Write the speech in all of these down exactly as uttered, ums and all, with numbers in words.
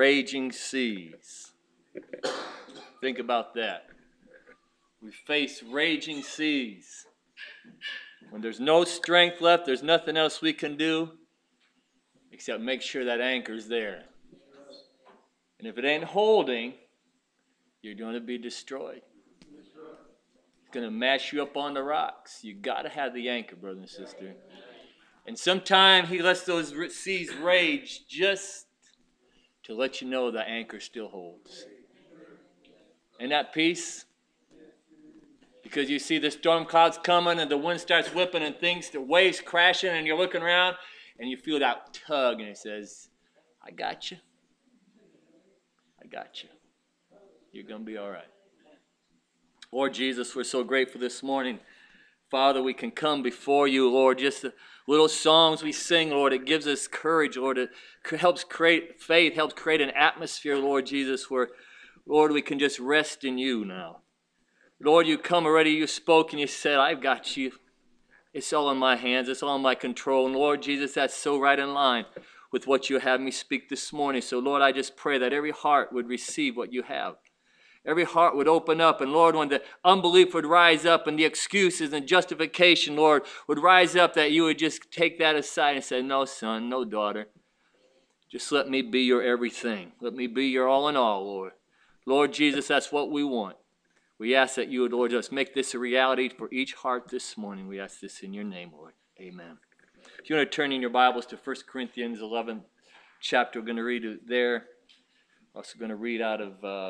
raging seas. Think about that. We face raging seas. When there's no strength left, there's nothing else we can do except make sure that anchor's there. And if it ain't holding, you're going to be destroyed. It's going to mash you up on the rocks. You got to have the anchor, brother and sister. And sometimes he lets those seas rage just to let you know the anchor still holds. And that peace, because you see the storm clouds coming and the wind starts whipping and things, the waves crashing, and you're looking around and you feel that tug and it says, I got you. I got you. You're going to be all right. Lord Jesus, we're so grateful this morning. Father, we can come before you, Lord, just the little songs we sing, Lord, it gives us courage, Lord. It helps create faith, helps create an atmosphere, Lord Jesus, where, Lord, we can just rest in you now. Lord, you come already, you spoke, and you said, I've got you. It's all in my hands. It's all in my control. And Lord Jesus, that's so right in line with what you have me speak this morning. So, Lord, I just pray that every heart would receive what you have. Every heart would open up. And, Lord, when the unbelief would rise up and the excuses and justification, Lord, would rise up, that you would just take that aside and say, no, son, no, daughter. Just let me be your everything. Let me be your all in all, Lord. Lord Jesus, that's what we want. We ask that you would, Lord, just make this a reality for each heart this morning. We ask this in your name, Lord. Amen. If you want to turn in your Bibles to First Corinthians eleven chapter, we're going to read it there. We're also going to read out of uh,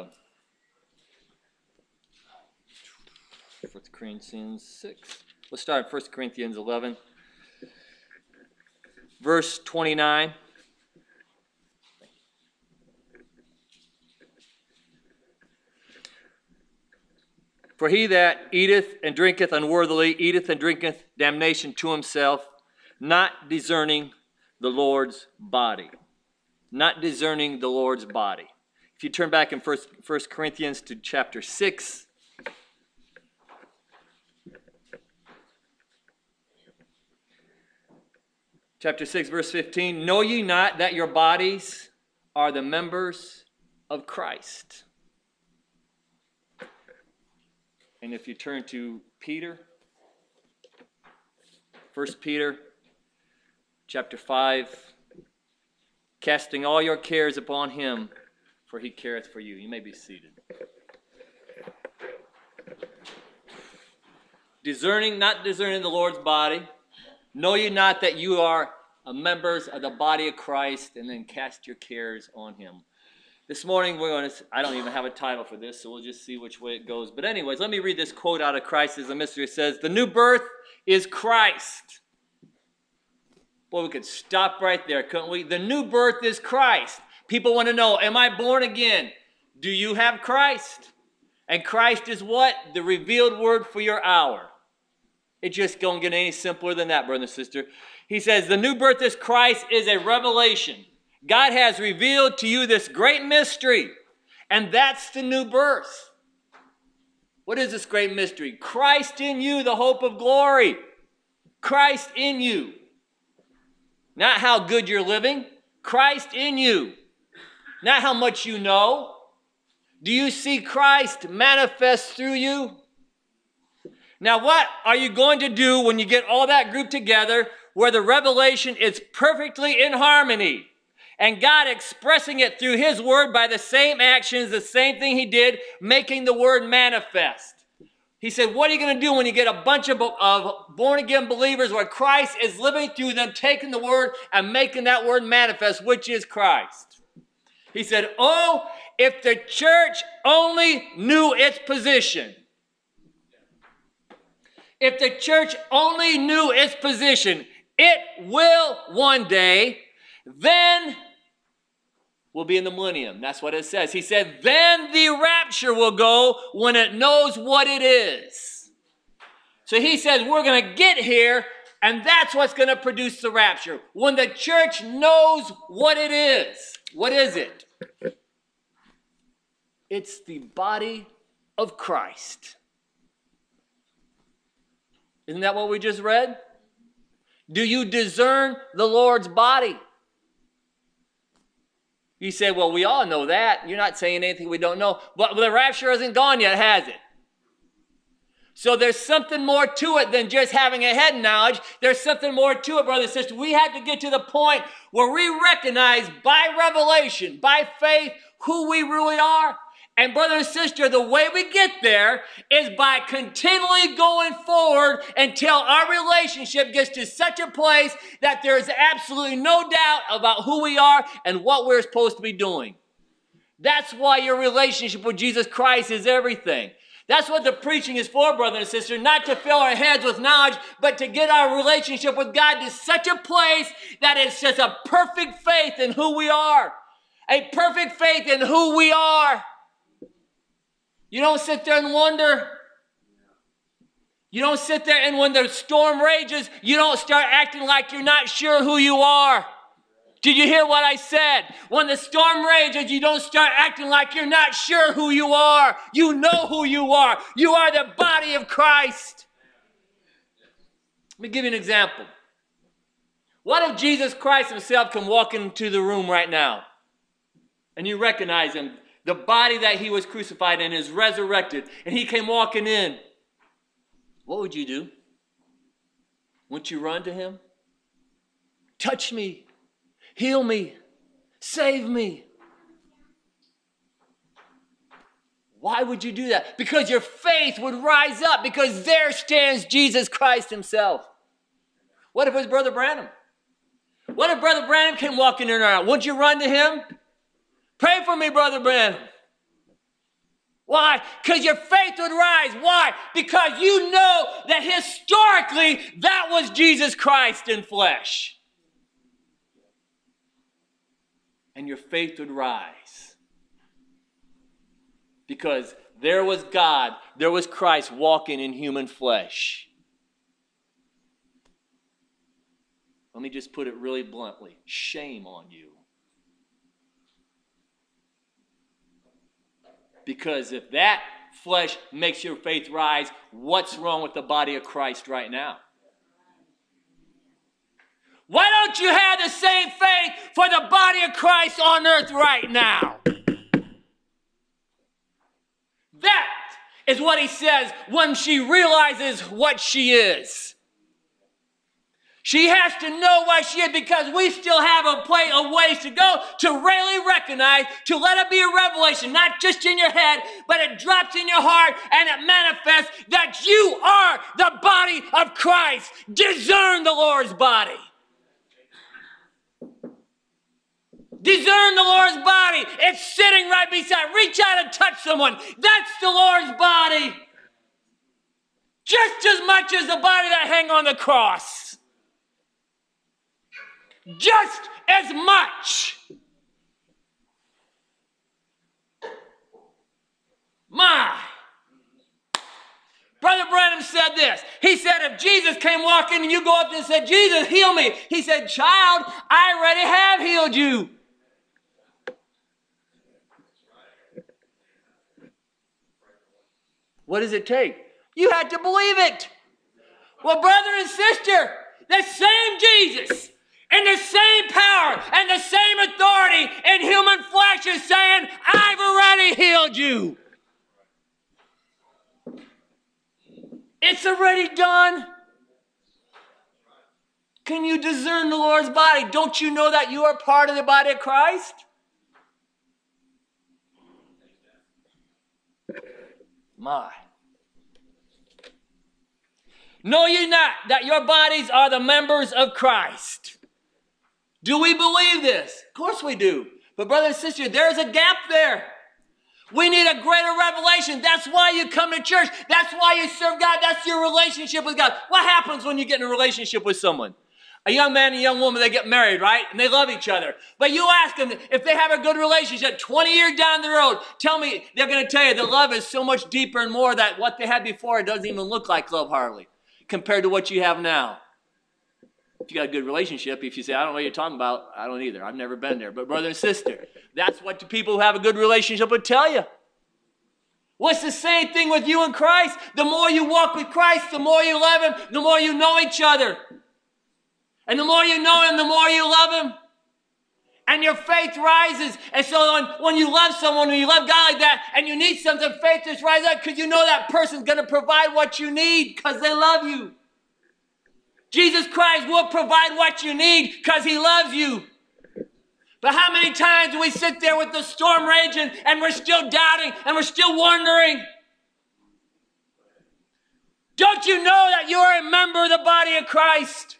First Corinthians six. Let's start at First Corinthians eleven, verse twenty-nine. For he that eateth and drinketh unworthily eateth and drinketh damnation to himself, not discerning the Lord's body. Not discerning the Lord's body. If you turn back in First, First Corinthians to chapter six. Chapter six, verse fifteen. Know ye not that your bodies are the members of Christ? And if you turn to Peter, First Peter, chapter five, casting all your cares upon him, for he careth for you. You may be seated. Discerning, not discerning the Lord's body. Know ye not that you are members of the body of Christ, and then cast your cares on him. This morning, we're going to, I don't even have a title for this, so we'll just see which way it goes. But anyways, let me read this quote out of Christ is a Mystery. It says, the new birth is Christ. Boy, we could stop right there, couldn't we? The new birth is Christ. People want to know, am I born again? Do you have Christ? And Christ is what? The revealed word for your hour. It just don't get any simpler than that, brother and sister. He says, the new birth is Christ is a revelation. God has revealed to you this great mystery, and that's the new birth. What is this great mystery? Christ in you, the hope of glory. Christ in you. Not how good you're living. Christ in you. Not how much you know. Do you see Christ manifest through you? Now, what are you going to do when you get all that group together where the revelation is perfectly in harmony? And God expressing it through his word by the same actions, the same thing he did, making the word manifest. He said, what are you going to do when you get a bunch of, of born-again believers where Christ is living through them, taking the word and making that word manifest, which is Christ? He said, oh, if the church only knew its position. If the church only knew its position, it will one day. Then we'll be in the millennium. That's what it says. He said, then the rapture will go when it knows what it is. So he says, we're going to get here, and that's what's going to produce the rapture. When the church knows what it is. What is it? It's the body of Christ. Isn't that what we just read? Do you discern the Lord's body? You say, well, we all know that. You're not saying anything we don't know. But the rapture hasn't gone yet, has it? So there's something more to it than just having a head knowledge. There's something more to it, brothers and sisters. We have to get to the point where we recognize by revelation, by faith, who we really are. And brother and sister, the way we get there is by continually going forward until our relationship gets to such a place that there is absolutely no doubt about who we are and what we're supposed to be doing. That's why your relationship with Jesus Christ is everything. That's what the preaching is for, brother and sister, not to fill our heads with knowledge, but to get our relationship with God to such a place that it's just a perfect faith in who we are. A perfect faith in who we are. You don't sit there and wonder. You don't sit there and when the storm rages, you don't start acting like you're not sure who you are. Did you hear what I said? When the storm rages, you don't start acting like you're not sure who you are. You know who you are. You are the body of Christ. Let me give you an example. What if Jesus Christ himself can walk into the room right now and you recognize him? The body that he was crucified in is resurrected and he came walking in. What would you do? Wouldn't you run to him? Touch me. Heal me. Save me. Why would you do that? Because your faith would rise up because there stands Jesus Christ himself. What if it was Brother Branham? What if Brother Branham came walking in around? Wouldn't you run to him? Pray for me, Brother Branham. Why? Because your faith would rise. Why? Because you know that historically that was Jesus Christ in flesh. And your faith would rise. Because there was God, there was Christ walking in human flesh. Let me just put it really bluntly. Shame on you. Because if that flesh makes your faith rise, what's wrong with the body of Christ right now? Why don't you have the same faith for the body of Christ on earth right now? That is what he says when she realizes what she is. She has to know what she is because we still have a play of ways to go to really recognize, to let it be a revelation, not just in your head, but it drops in your heart and it manifests that you are the body of Christ. Discern the Lord's body. Discern the Lord's body. It's sitting right beside. Reach out and touch someone. That's the Lord's body. Just as much as the body that hang on the cross. Just as much. My. Brother Branham said this. He said if Jesus came walking and you go up and said, Jesus, heal me. He said, child, I already have healed you. What does it take? You had to believe it. Well, brother and sister, the same Jesus and the same power and the same authority in human flesh is saying, I've already healed you. It's already done. Can you discern the Lord's body? Don't you know that you are part of the body of Christ? My. Know ye not that your bodies are the members of Christ? Do we believe this? Of course we do. But brother and sister, there's a gap there. We need a greater revelation. That's why you come to church. That's why you serve God. That's your relationship with God. What happens when you get in a relationship with someone? A young man and a young woman, they get married, right? And they love each other. But you ask them if they have a good relationship twenty years down the road, tell me, they're going to tell you the love is so much deeper and more that what they had before, it doesn't even look like love hardly compared to what you have now. If you got a good relationship, if you say, I don't know what you're talking about, I don't either. I've never been there. But brother and sister, that's what the people who have a good relationship would tell you. What's the same thing with you and Christ? The more you walk with Christ, the more you love him, the more you know each other. And the more you know him, the more you love him. And your faith rises. And so when, when you love someone, when you love God like that, and you need something, faith just rises up because you know that person's going to provide what you need because they love you. Jesus Christ will provide what you need because he loves you. But how many times do we sit there with the storm raging and we're still doubting and we're still wondering? Don't you know that you are a member of the body of Christ?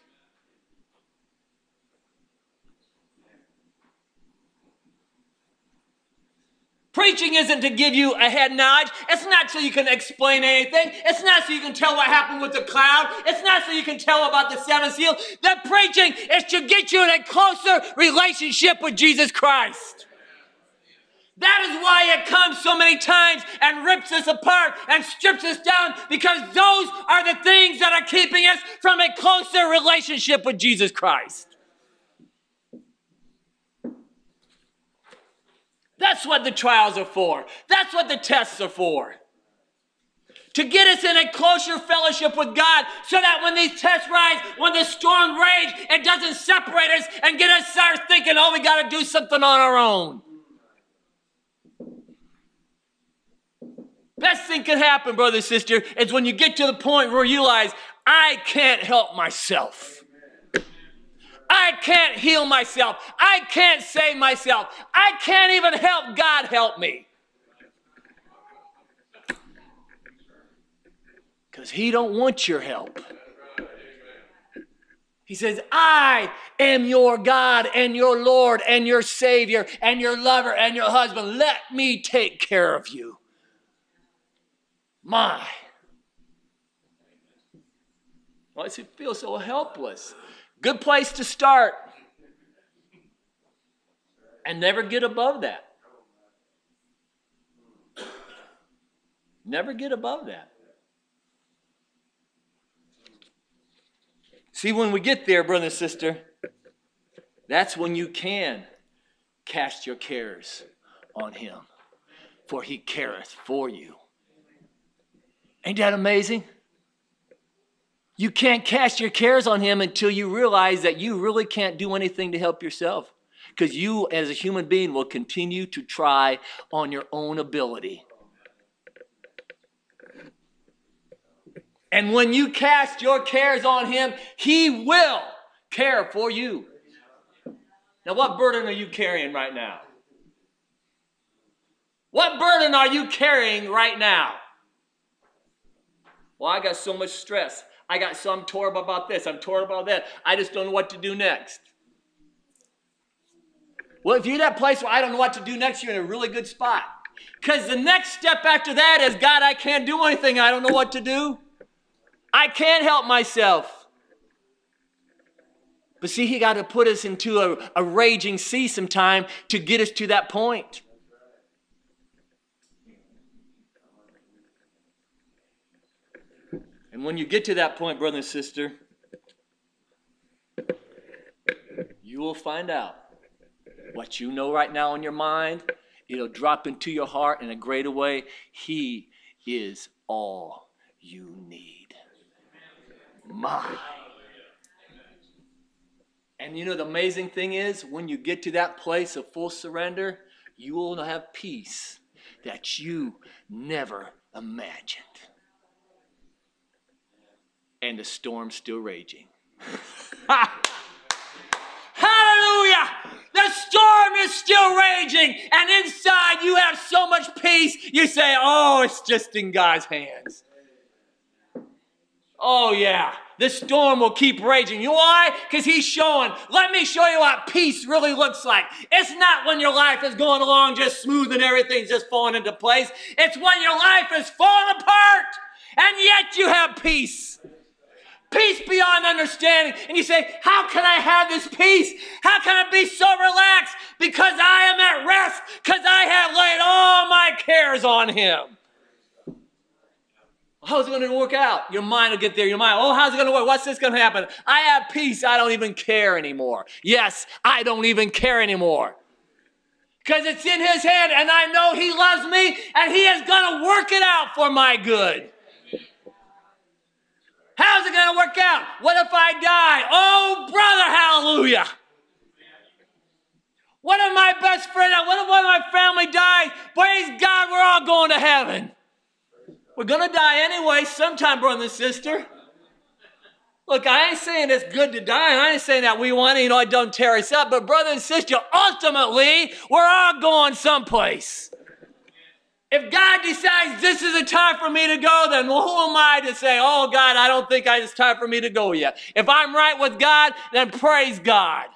Preaching isn't to give you a head nod. It's not so you can explain anything. It's not so you can tell what happened with the cloud. It's not so you can tell about the seven seals. The preaching is to get you in a closer relationship with Jesus Christ. That is why it comes so many times and rips us apart and strips us down, because those are the things that are keeping us from a closer relationship with Jesus Christ. That's what the trials are for. That's what the tests are for. To get us in a closer fellowship with God so that when these tests rise, when the storm rage, it doesn't separate us and get us start thinking, oh, we got to do something on our own. Best thing can happen, brother, sister, is when you get to the point where you realize, I can't help myself. I can't heal myself. I can't save myself. I can't even help God help me. Because he don't want your help. He says, I am your God and your Lord and your Savior and your lover and your husband. Let me take care of you. My. Why does he feel so helpless? Good place to start. And never get above that. Never get above that. See, when we get there, brother and sister, that's when you can cast your cares on him, for he careth for you. Ain't that amazing? You can't cast your cares on him until you realize that you really can't do anything to help yourself. Because you, as a human being, will continue to try on your own ability. And when you cast your cares on him, he will care for you. Now, what burden are you carrying right now? What burden are you carrying right now? Well, I got so much stress. I got so I'm torn about this. I'm torn about that. I just don't know what to do next. Well, if you're in that place where I don't know what to do next, you're in a really good spot. Because the next step after that is, God, I can't do anything. I don't know what to do. I can't help myself. But see, he got to put us into a, a raging sea sometime to get us to that point. And when you get to that point, brother and sister, you will find out what you know right now in your mind. It'll drop into your heart in a greater way. He is all you need. My. And you know the amazing thing is, when you get to that place of full surrender, you will have peace that you never imagined. And the storm's still raging. Hallelujah! The storm is still raging, and inside you have so much peace, you say, oh, it's just in God's hands. Oh, yeah. The storm will keep raging. You know why? Because he's showing, let me show you what peace really looks like. It's not when your life is going along just smooth and everything's just falling into place. It's when your life is falling apart, and yet you have peace. Peace beyond understanding. And you say, how can I have this peace? How can I be so relaxed? Because I am at rest. Because I have laid all my cares on him. How's it going to work out? Your mind will get there. Your mind, oh, how's it going to work? What's this going to happen? I have peace. I don't even care anymore. Yes, I don't even care anymore. Because it's in his hand, and I know he loves me, and he is going to work it out for my good. How's it going to work out? What if I die? Oh, brother, hallelujah. What if my best friend, what if one of my family dies? Praise God, we're all going to heaven. We're going to die anyway sometime, brother and sister. Look, I ain't saying it's good to die. I ain't saying that we want to, you know, it don't tear us up. But brother and sister, ultimately, we're all going someplace. If God decides this is a time for me to go, then who am I to say, oh, God, I don't think it's time for me to go yet. If I'm right with God, then praise God.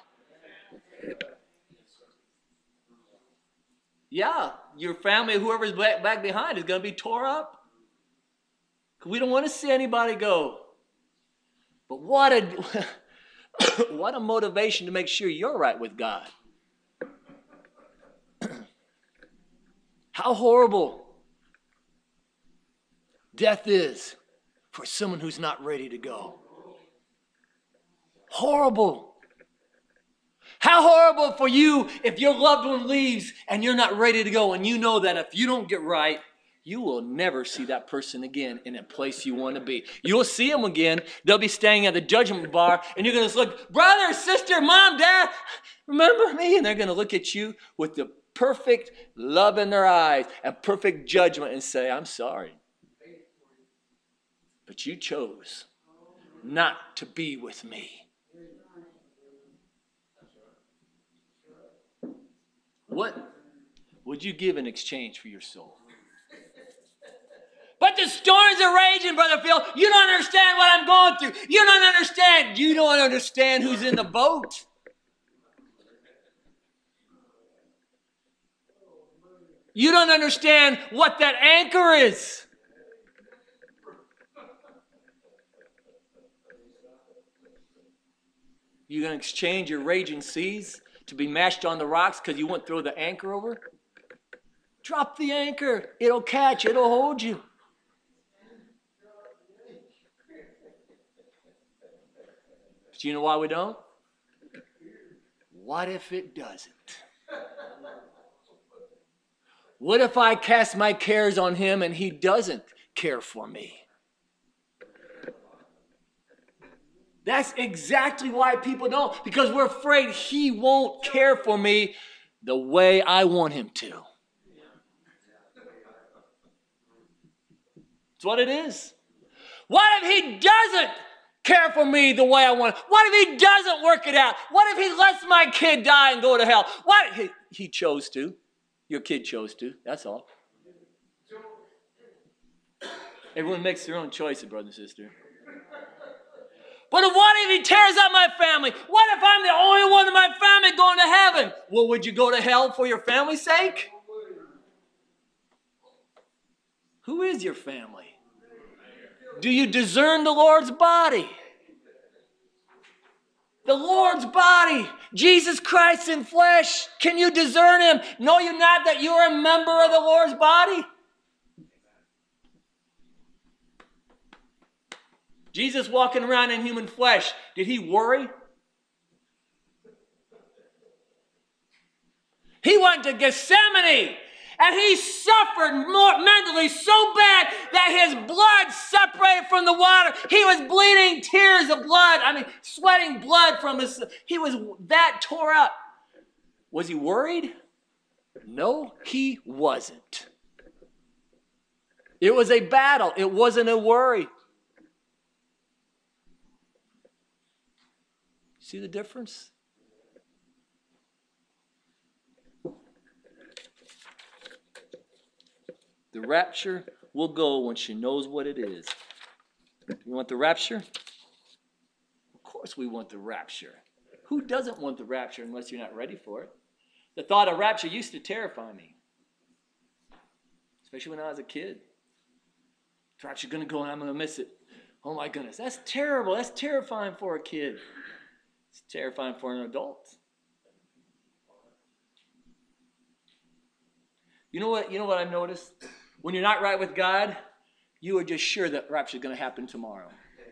Yeah, your family, whoever's back, back behind is going to be tore up. We don't want to see anybody go. But what a, what a motivation to make sure you're right with God. How horrible death is for someone who's not ready to go. Horrible. How horrible for you if your loved one leaves and you're not ready to go, and you know that if you don't get right, you will never see that person again in a place you want to be. You'll see them again. They'll be standing at the judgment bar, and you're going to look, brother, sister, mom, dad, remember me? And they're going to look at you with the perfect love in their eyes and perfect judgment and say, I'm sorry. But you chose not to be with me. What would you give in exchange for your soul? But the storms are raging, Brother Phil. You don't understand what I'm going through. You don't understand. You don't understand who's in the boat. You don't understand what that anchor is. You're going to exchange your raging seas to be mashed on the rocks because you won't throw the anchor over? Drop the anchor. It'll catch. It'll hold you. But you know why we don't? What if it doesn't? What if I cast my cares on him and he doesn't care for me? That's exactly why people don't. Because we're afraid he won't care for me the way I want him to. That's what it is. What if he doesn't care for me the way I want? What if he doesn't work it out? What if he lets my kid die and go to hell? What? He, he chose to. Your kid chose to. That's all. Everyone makes their own choices, brother and sister. But what if he tears up my family? What if I'm the only one in my family going to heaven? Well, would you go to hell for your family's sake? Who is your family? Do you discern the Lord's body? The Lord's body, Jesus Christ in flesh. Can you discern him? Know you not that you are a member of the Lord's body? Jesus walking around in human flesh, did he worry? He went to Gethsemane and he suffered more mentally so bad that his blood separated from the water. He was bleeding tears of blood. I mean, sweating blood from his, he was that tore up. Was he worried? No, he wasn't. It was a battle. It wasn't a worry. See the difference? The rapture will go when she knows what it is. You want the rapture? Of course we want the rapture. Who doesn't want the rapture unless you're not ready for it? The thought of rapture used to terrify me. Especially when I was a kid. The rapture's going to go and I'm going to miss it. Oh my goodness, that's terrible. That's terrifying for a kid. It's terrifying for an adult. You know what? You know what I've noticed? When you're not right with God, you are just sure that rapture is going to happen tomorrow.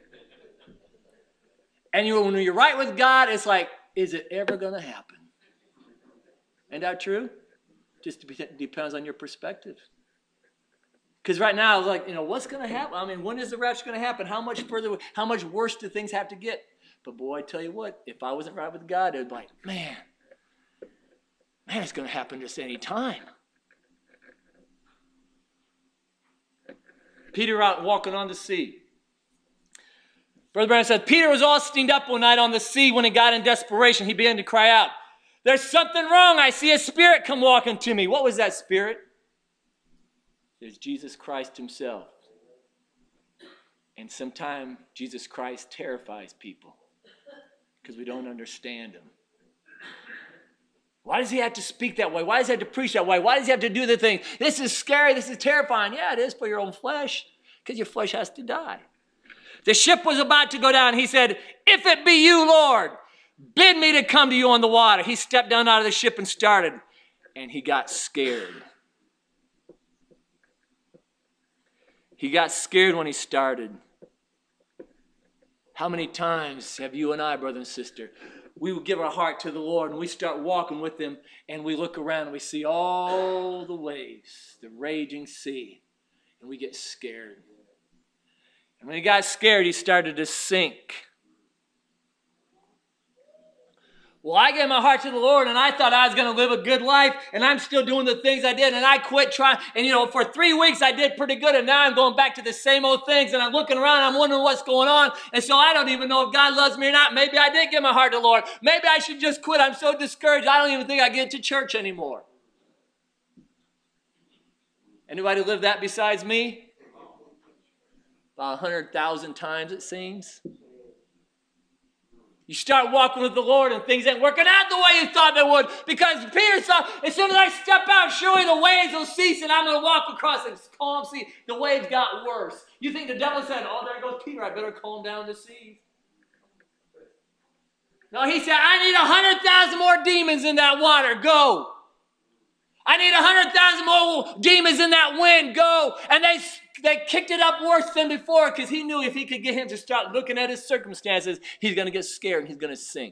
And you, when you're right with God, it's like, is it ever going to happen? Ain't that true? Just depends on your perspective. Because right now, it's like, you know, what's going to happen? I mean, when is the rapture going to happen? How much further, how much worse do things have to get? But boy, I tell you what, if I wasn't right with God, it would be like, man, Man, it's going to happen just any time. Peter out walking on the sea. Brother Branham said, Peter was all steamed up one night on the sea when he got in desperation. He began to cry out, there's something wrong. I see a spirit come walking to me. What was that spirit? It's Jesus Christ himself. And sometimes Jesus Christ terrifies people because we don't understand him. Why does he have to speak that way? Why does he have to preach that way? Why does he have to do the thing? This is scary. This is terrifying. Yeah, it is for your own flesh because your flesh has to die. The ship was about to go down. He said, if it be you, Lord, bid me to come to you on the water. He stepped down out of the ship and started, and he got scared. He got scared when he started. How many times have you and I, brother and sister, we will give our heart to the Lord and we start walking with him and we look around and we see all the waves, the raging sea, and we get scared. And when he got scared, he started to sink. Well, I gave my heart to the Lord, and I thought I was going to live a good life, and I'm still doing the things I did, and I quit trying. And, you know, for three weeks I did pretty good, and now I'm going back to the same old things, and I'm looking around, I'm wondering what's going on, and so I don't even know if God loves me or not. Maybe I did give my heart to the Lord. Maybe I should just quit. I'm so discouraged, I don't even think I get to church anymore. Anybody live that besides me? About a hundred thousand times, it seems. You start walking with the Lord and things ain't working out the way you thought they would. Because Peter thought, as soon as I step out, surely the waves will cease and I'm going to walk across a calm sea. The waves got worse. You think the devil said, oh, there goes Peter, I better calm down the seas. No, he said, I need a hundred thousand more demons in that water. Go. I need a hundred thousand more demons in that wind. Go. And they They kicked it up worse than before because he knew if he could get him to start looking at his circumstances, he's going to get scared and he's going to sink.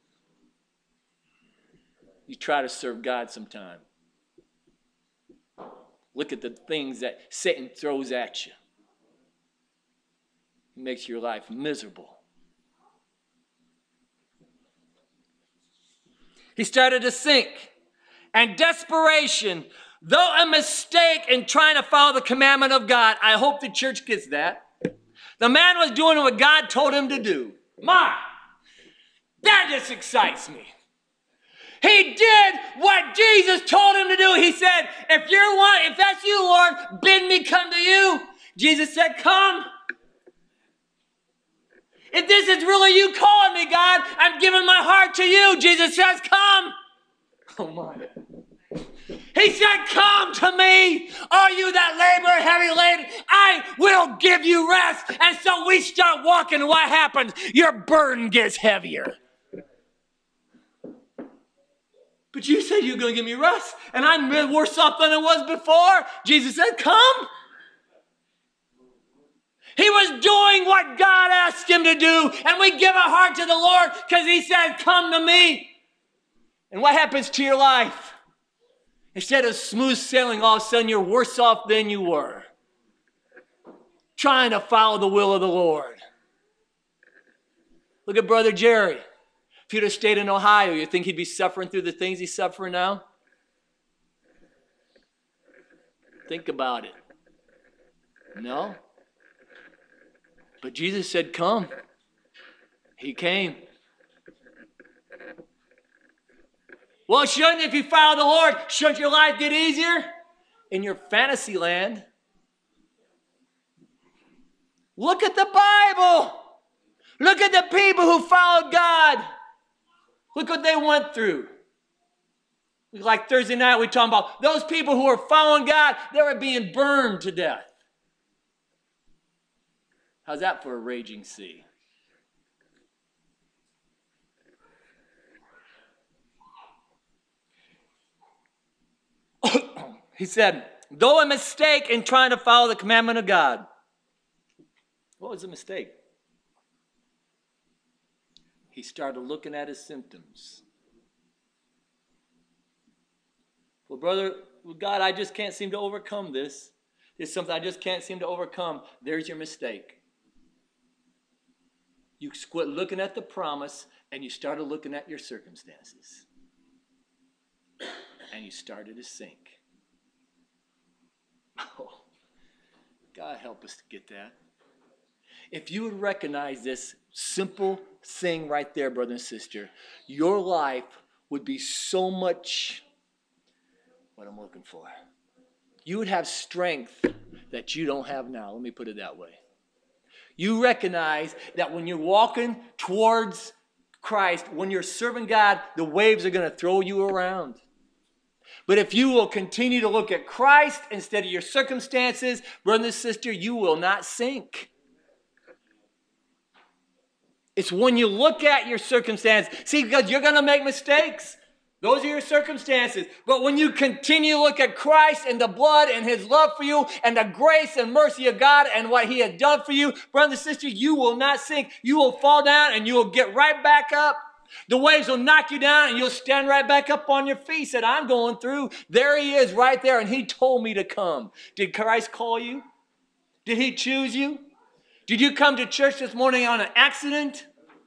You try to serve God sometime. Look at the things that Satan throws at you. It makes your life miserable. He started to sink. And desperation, though a mistake in trying to follow the commandment of God, I hope the church gets that. The man was doing what God told him to do. My, that just excites me. He did what Jesus told him to do. He said, if you're one, if that's you, Lord, bid me come to you. Jesus said, come. If this is really you calling me, God, I'm giving my heart to you. Jesus says, come. Oh my. He said, come to me, all you that labor heavy laden, I will give you rest. And so we start walking, and what happens? Your burden gets heavier. But you said you were going to give me rest, and I'm worse off than I was before. Jesus said, come. He was doing what God asked him to do, and we give our heart to the Lord because he said, come to me. And what happens to your life? Instead of smooth sailing, all of a sudden you're worse off than you were. Trying to follow the will of the Lord. Look at Brother Jerry. If he'd have stayed in Ohio, you think he'd be suffering through the things he's suffering now? Think about it. No. But Jesus said, come. He came. Well, shouldn't, if you follow the Lord, shouldn't your life get easier? In your fantasy land. Look at the Bible. Look at the people who followed God. Look what they went through. Like Thursday night, we talked about those people who were following God, they were being burned to death. How's that for a raging sea? He said, though a mistake in trying to follow the commandment of God. What was the mistake? He started looking at his symptoms. Well, brother, God, I just can't seem to overcome this. It's something I just can't seem to overcome. There's your mistake. You quit looking at the promise and you started looking at your circumstances. and you started to sink. Oh, God help us to get that. If you would recognize this simple thing right there, brother and sister, your life would be so much what I'm looking for. You would have strength that you don't have now. Let me put it that way. You recognize that when you're walking towards Christ, when you're serving God, the waves are going to throw you around. But if you will continue to look at Christ instead of your circumstances, brother and sister, you will not sink. It's when you look at your circumstance. See, because you're going to make mistakes. Those are your circumstances. But when you continue to look at Christ and the blood and his love for you and the grace and mercy of God and what he has done for you, brother and sister, you will not sink. You will fall down and you will get right back up. The waves will knock you down and you'll stand right back up on your feet. Said, I'm going through. There he is right there and he told me to come. Did Christ call you? Did he choose you? Did you come to church this morning on an accident?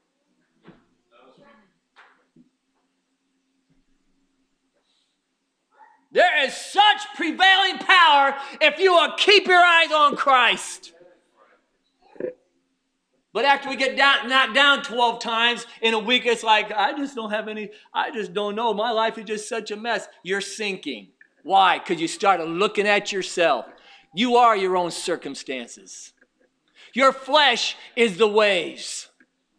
There is such prevailing power if you will keep your eyes on Christ. But after we get down, knocked down twelve times in a week, it's like, I just don't have any, I just don't know. My life is just such a mess. You're sinking. Why? Because you started looking at yourself. You are your own circumstances. Your flesh is the waves.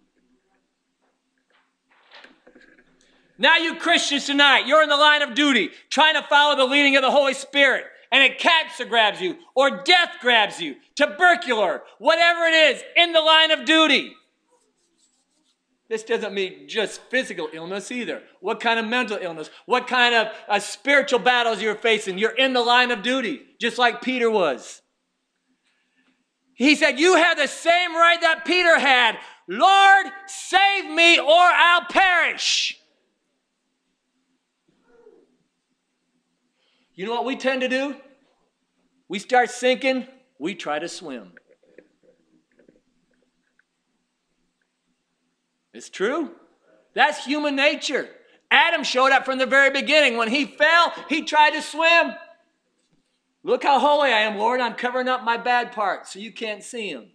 Now you Christians tonight, you're in the line of duty, trying to follow the leading of the Holy Spirit, and a cancer grabs you, or death grabs you, tubercular, whatever it is, in the line of duty. This doesn't mean just physical illness either. What kind of mental illness? What kind of uh, spiritual battles you're facing? You're in the line of duty, just like Peter was. He said, you have the same right that Peter had. Lord, save me or I'll perish. You know what we tend to do? We start sinking, we try to swim. It's true. That's human nature. Adam showed up from the very beginning. When he fell, he tried to swim. Look how holy I am, Lord. I'm covering up my bad parts so you can't see them.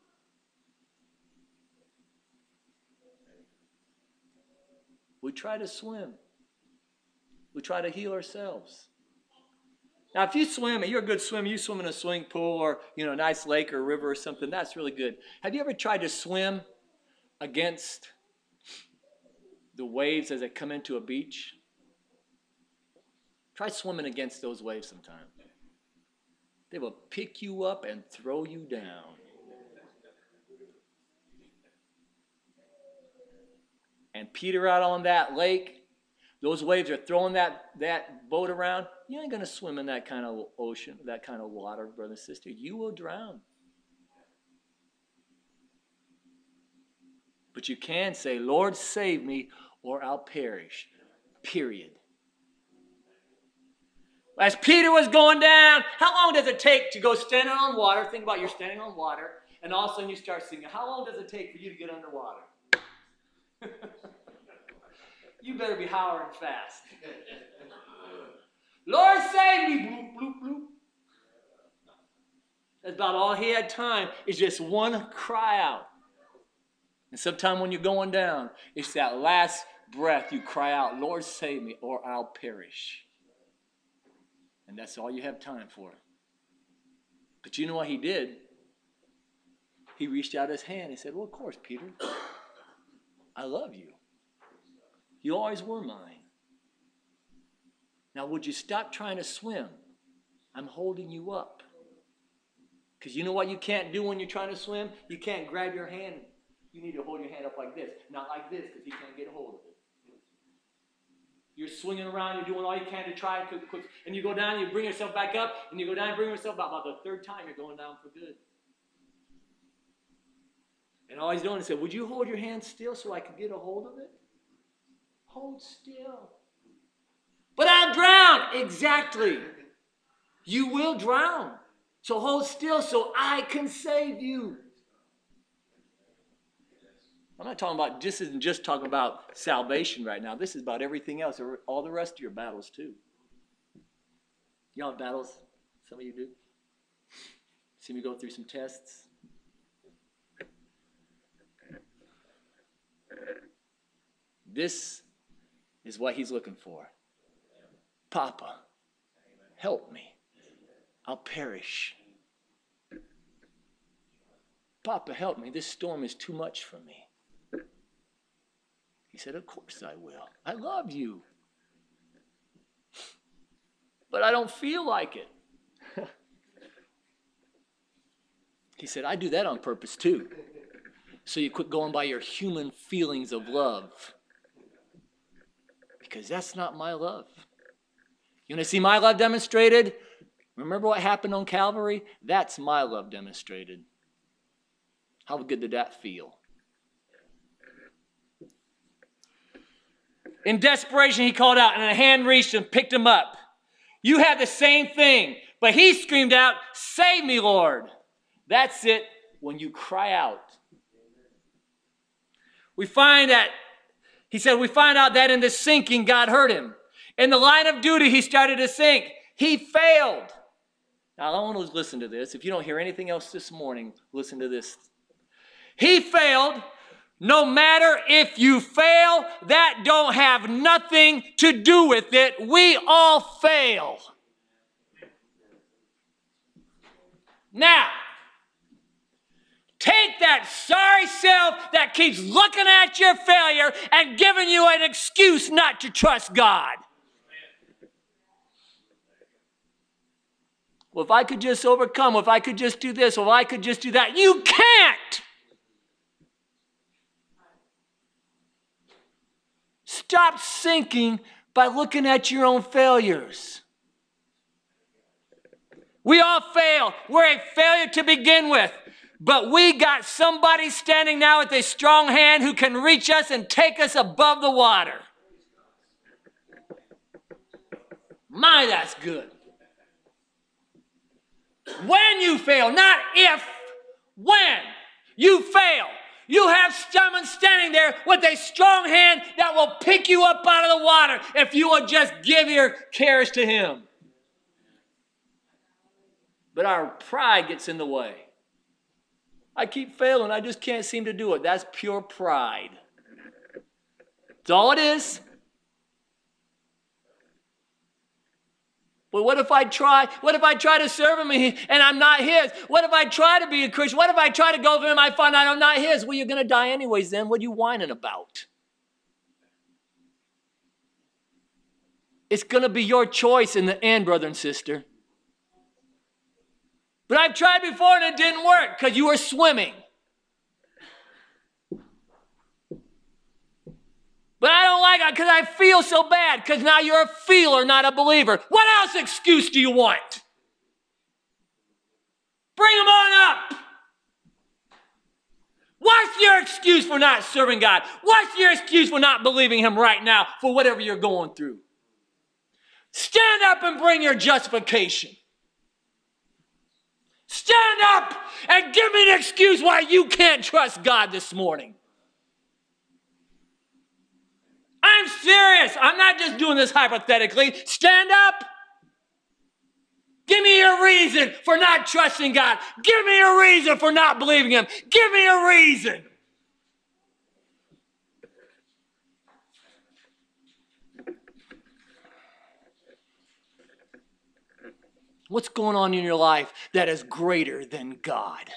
We try to swim. We try to heal ourselves. Now, if you swim, and you're a good swimmer, you swim in a swimming pool or, you know, a nice lake or river or something, that's really good. Have you ever tried to swim against the waves as they come into a beach? Try swimming against those waves sometime. They will pick you up and throw you down. And Peter out on that lake, those waves are throwing that, that boat around. You ain't going to swim in that kind of ocean, that kind of water, brother and sister. You will drown. But you can say, Lord, save me or I'll perish. Period. As Peter was going down, how long does it take to go standing on water? Think about you're standing on water, and all of a sudden you start sinking. How long does it take for you to get underwater? You better be hollering fast. Lord, save me. Bloop, bloop, bloop. That's about all he had time is just one cry out. And sometime when you're going down, it's that last breath you cry out, Lord, save me or I'll perish. And that's all you have time for. But you know what he did? He reached out his hand. He said, well, of course, Peter. I love you. You always were mine. Now, would you stop trying to swim? I'm holding you up. Because you know what you can't do when you're trying to swim? You can't grab your hand. You need to hold your hand up like this. Not like this, because he can't get a hold of it. You're swinging around, you're doing all you can to try, and you go down, you bring yourself back up, and you go down and bring yourself up. About the third time, you're going down for good. And all he's doing is saying, would you hold your hand still so I can get a hold of it? Hold still. But I'll drown. Exactly. You will drown. So hold still so I can save you. I'm not talking about, this isn't just talking about salvation right now. This is about everything else, all the rest of your battles too. Y'all have battles? Some of you do? See me go through some tests? This is what he's looking for. Papa, help me. I'll perish. Papa, help me. This storm is too much for me. He said, of course I will. I love you. But I don't feel like it. He said, I do that on purpose too. So you quit going by your human feelings of love. Because that's not my love. You want to see my love demonstrated? Remember what happened on Calvary? That's my love demonstrated. How good did that feel? In desperation, he called out, and a hand reached and picked him up. You have the same thing. But he screamed out, save me, Lord. That's it when you cry out. We find that, he said, we find out that in the sinking, God heard him. In the line of duty, he started to sink. He failed. Now, I want to listen to this. If you don't hear anything else this morning, listen to this. He failed. No matter if you fail, that don't have nothing to do with it. We all fail. Now, take that sorry self that keeps looking at your failure and giving you an excuse not to trust God. Well, if I could just overcome, if I could just do this, well, if I could just do that. You can't. Stop sinking by looking at your own failures. We all fail. We're a failure to begin with. But we got somebody standing now with a strong hand who can reach us and take us above the water. My, that's good. When you fail, not if, when you fail, you have someone standing there with a strong hand that will pick you up out of the water if you will just give your cares to him. But our pride gets in the way. I keep failing. I just can't seem to do it. That's pure pride. That's all it is. But what if I try? What if I try to serve him and I'm not his? What if I try to be a Christian? What if I try to go for him and I find out I'm not his? Well, you're going to die anyways then. What are you whining about? It's going to be your choice in the end, brother and sister. But I've tried before and it didn't work because you were swimming. But I don't like it because I feel so bad because now you're a feeler, not a believer. What else excuse do you want? Bring them on up. What's your excuse for not serving God? What's your excuse for not believing him right now for whatever you're going through? Stand up and bring your justification. Stand up and give me an excuse why you can't trust God this morning. I'm serious. I'm not just doing this hypothetically. Stand up. Give me a reason for not trusting God. Give me a reason for not believing him. Give me a reason. What's going on in your life that is greater than God?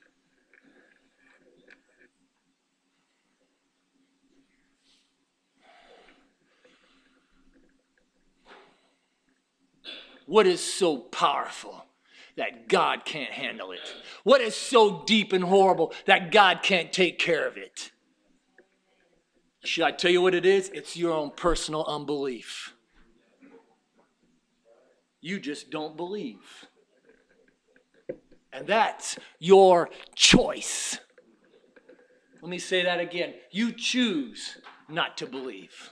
What is so powerful that God can't handle it? What is so deep and horrible that God can't take care of it? Should I tell you what it is? It's your own personal unbelief. You just don't believe. And that's your choice. Let me say that again. You choose not to believe.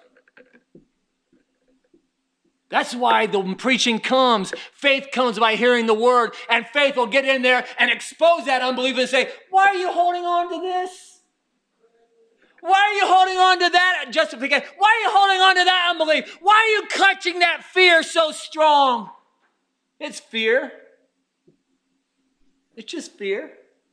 That's why the preaching comes. Faith comes by hearing the word, and faith will get in there and expose that unbelief and say, why are you holding on to this? Why are you holding on to that justification? Why are you holding on to that unbelief? Why are you clutching that fear so strong? It's fear. It's just fear.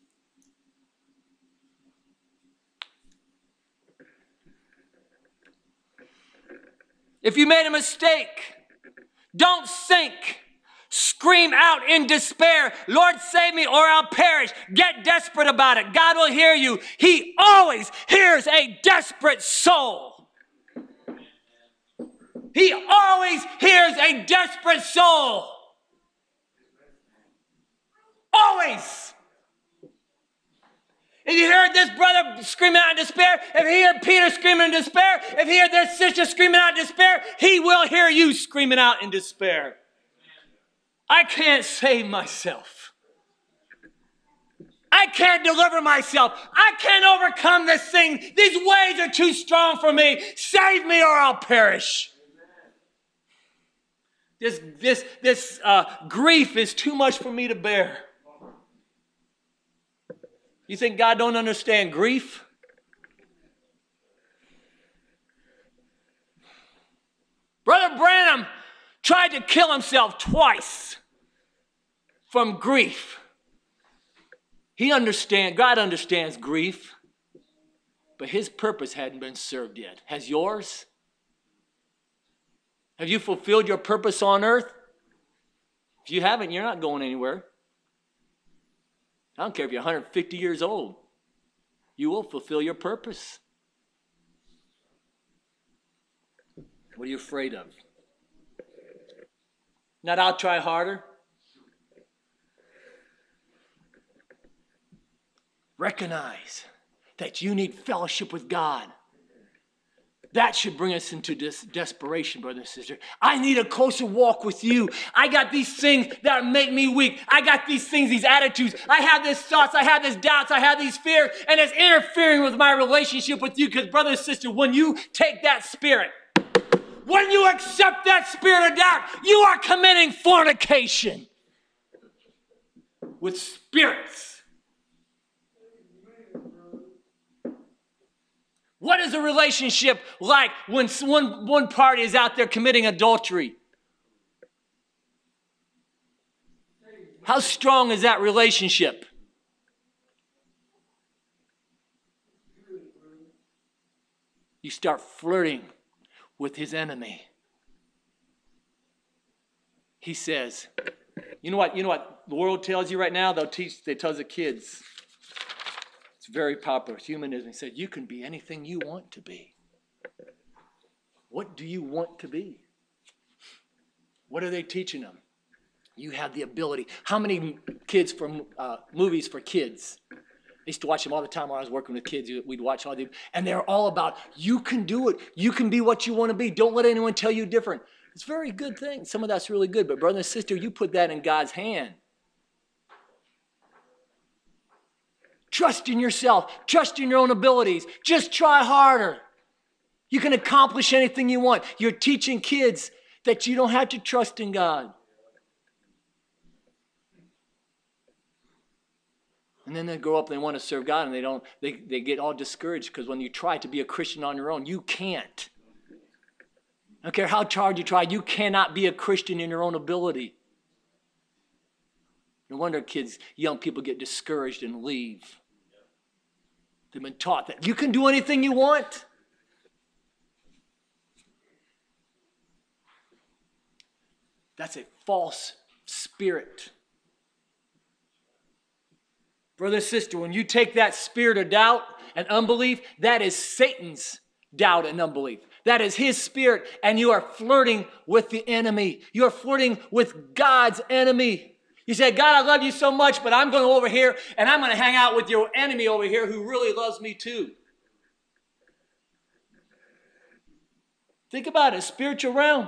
If you made a mistake, don't sink. Scream out in despair, Lord, save me or I'll perish. Get desperate about it. God will hear you. He always hears a desperate soul. He always hears a desperate soul. Always. If you heard this brother screaming out in despair, if he heard Peter screaming in despair, if he heard this sister screaming out in despair, he will hear you screaming out in despair. I can't save myself. I can't deliver myself. I can't overcome this thing. These ways are too strong for me. Save me or I'll perish. This, this, this uh, grief is too much for me to bear. You think God don't understand grief? Brother Branham tried to kill himself twice from grief. He understands, God understands grief, but his purpose hadn't been served yet. Has yours? Have you fulfilled your purpose on earth? If you haven't, you're not going anywhere. I don't care if you're one hundred fifty years old. You will fulfill your purpose. What are you afraid of? Not I'll try harder. Recognize that you need fellowship with God. That should bring us into this desperation, brother and sister. I need a closer walk with you. I got these things that make me weak. I got these things, these attitudes. I have these thoughts. I have these doubts. I have these fears. And it's interfering with my relationship with you. Because, brother and sister, when you take that spirit, when you accept that spirit of doubt, you are committing fornication with spirits. What is a relationship like when one, one party is out there committing adultery? How strong is that relationship? You start flirting with his enemy. He says, you know what, you know what the world tells you right now? They'll teach, they tell the kids. It's very popular. Humanism. He said, you can be anything you want to be. What do you want to be? What are they teaching them? You have the ability. How many kids from uh, movies for kids? I used to watch them all the time when I was working with kids. We'd watch all these, and they're all about, you can do it. You can be what you want to be. Don't let anyone tell you different. It's a very good thing. Some of that's really good. But brother and sister, you put that in God's hand. Trust in yourself. Trust in your own abilities. Just try harder. You can accomplish anything you want. You're teaching kids that you don't have to trust in God. And then they grow up and they want to serve God and they don't, they, they get all discouraged because when you try to be a Christian on your own, you can't. I don't care how hard you try, you cannot be a Christian in your own ability. No wonder kids, young people get discouraged and leave. They've been taught that you can do anything you want. That's a false spirit. Brother, sister, when you take that spirit of doubt and unbelief, that is Satan's doubt and unbelief. That is his spirit, and you are flirting with the enemy. You are flirting with God's enemy. You say, God, I love you so much, but I'm going over here, and I'm going to hang out with your enemy over here who really loves me too. Think about it, spiritual realm.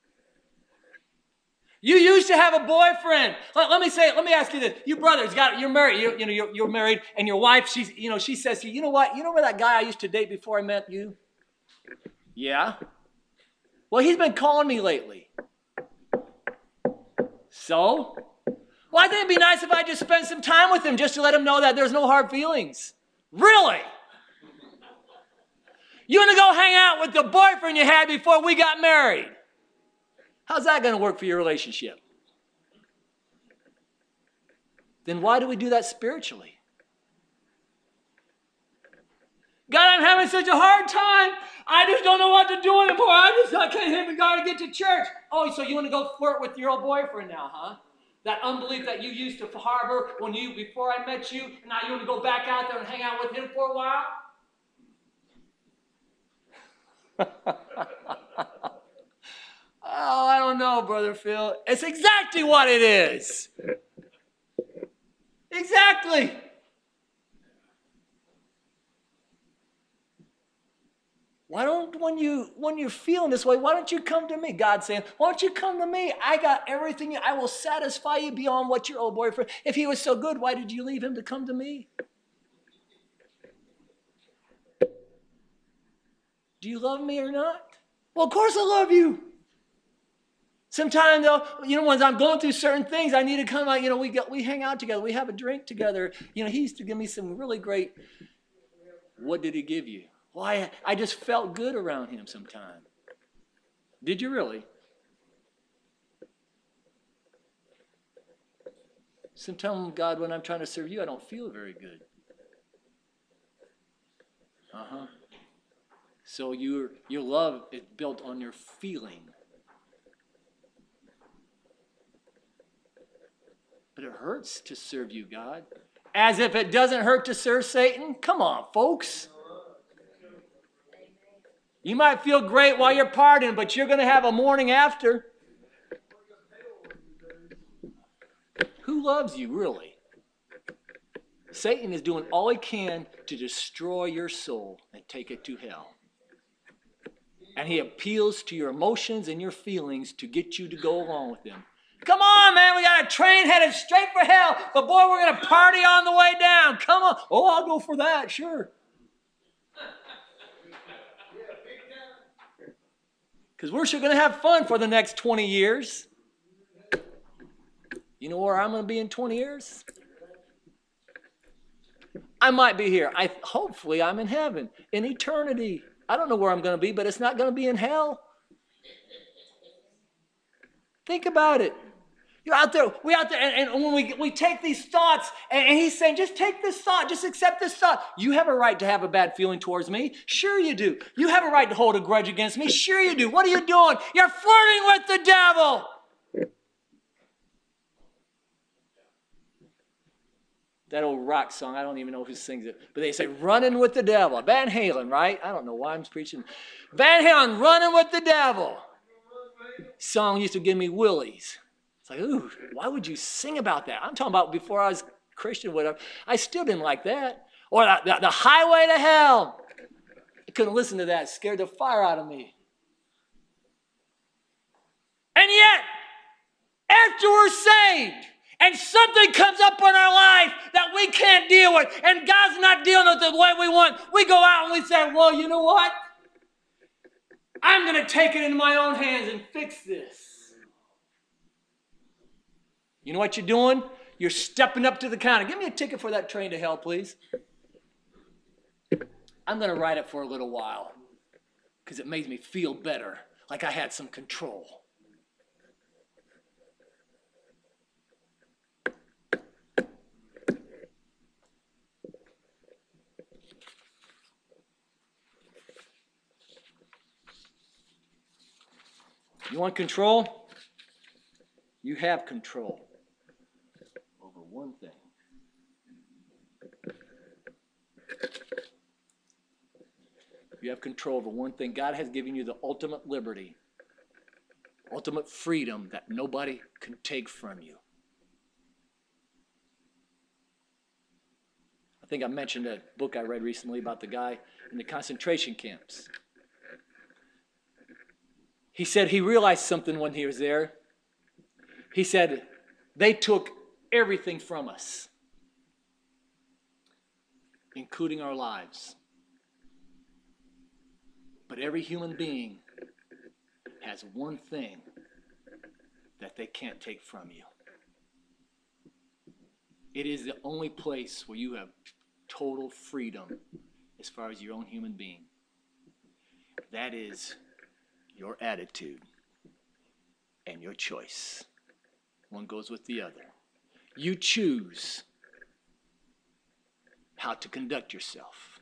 You used to have a boyfriend. Let, let me say, let me ask you this. You brothers, got you're married. You're, you know, you're, you're married, and your wife, she's, you know, she says to you, you know what? You know where that guy I used to date before I met you? Yeah. Well, he's been calling me lately. So? Well, I think it'd be nice if I just spent some time with him just to let him know that there's no hard feelings. Really? You want to go hang out with the boyfriend you had before we got married. How's that going to work for your relationship? Then why do we do that spiritually? God, I'm having such a hard time. I just don't know what to do anymore. I just I can't even go to get to church. Oh, so you want to go flirt with your old boyfriend now, huh? That unbelief that you used to harbor when you before I met you, and now you want to go back out there and hang out with him for a while? Oh, I don't know, Brother Phil. It's exactly what it is. Exactly. Why don't, when, you, when you're feeling this way, why don't you come to me? God's saying, why don't you come to me? I got everything. I will satisfy you beyond what your old boyfriend. If he was so good, why did you leave him to come to me? Do you love me or not? Well, of course I love you. Sometimes, though, you know, when I'm going through certain things, I need to come out, you know, we get, we hang out together. We have a drink together. You know, he used to give me some really great, what did he give you? Well, I, I just felt good around him sometime. Did you really? Sometimes, God, when I'm trying to serve you, I don't feel very good. Uh-huh. So your, your love is built on your feeling. But it hurts to serve you, God. As if it doesn't hurt to serve Satan? Come on, folks. You might feel great while you're partying, but you're going to have a morning after. Who loves you, really? Satan is doing all he can to destroy your soul and take it to hell. And he appeals to your emotions and your feelings to get you to go along with him. Come on, man, we got a train headed straight for hell, but boy, we're going to party on the way down. Come on. Oh, I'll go for that, sure. Because we're sure going to have fun for the next twenty years. You know where I'm going to be in twenty years? I might be here. I hopefully I'm in heaven, in eternity. I don't know where I'm going to be, but it's not going to be in hell. Think about it. You're out there, we're out there, and, and when we, we take these thoughts, and, and he's saying, just take this thought, just accept this thought. You have a right to have a bad feeling towards me. Sure you do. You have a right to hold a grudge against me. Sure you do. What are you doing? You're flirting with the devil. That old rock song, I don't even know who sings it, but they say, running with the devil. Van Halen, right? I don't know why I'm preaching. Van Halen, running with the devil. Song used to give me willies. It's like, ooh, why would you sing about that? I'm talking about before I was Christian, whatever. I still didn't like that. Or the, the, the highway to hell. I couldn't listen to that. It scared the fire out of me. And yet, after we're saved, and something comes up in our life that we can't deal with, and God's not dealing with it the way we want, we go out and we say, well, you know what? I'm going to take it into my own hands and fix this. You know what you're doing? You're stepping up to the counter. Give me a ticket for that train to hell, please. I'm going to ride it for a little while because it makes me feel better, like I had some control. You want control? You have control over one thing. You have control over one thing. God has given you the ultimate liberty, ultimate freedom that nobody can take from you. I think I mentioned a book I read recently about the guy in the concentration camps. He said he realized something when he was there. He said, they took everything from us, including our lives. But every human being has one thing that they can't take from you. It is the only place where you have total freedom as far as your own human being. That is your attitude and your choice. One goes with the other. You choose how to conduct yourself.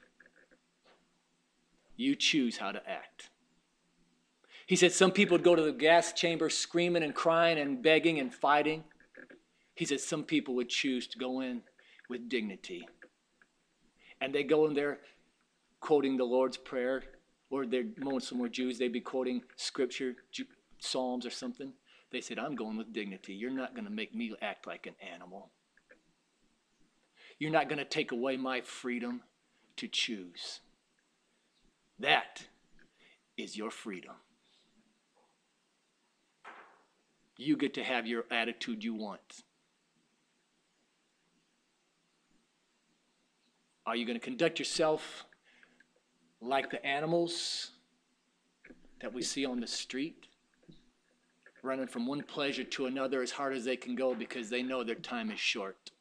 You choose how to act. He said some people would go to the gas chamber screaming and crying and begging and fighting. He said some people would choose to go in with dignity. And they go in there quoting the Lord's Prayer, or they're, most of them were Jews, they'd be quoting scripture, Psalms or something. They said, I'm going with dignity. You're not going to make me act like an animal. You're not going to take away my freedom to choose. That is your freedom. You get to have your attitude you want. Are you going to conduct yourself like the animals that we see on the street, running from one pleasure to another as hard as they can go because they know their time is short?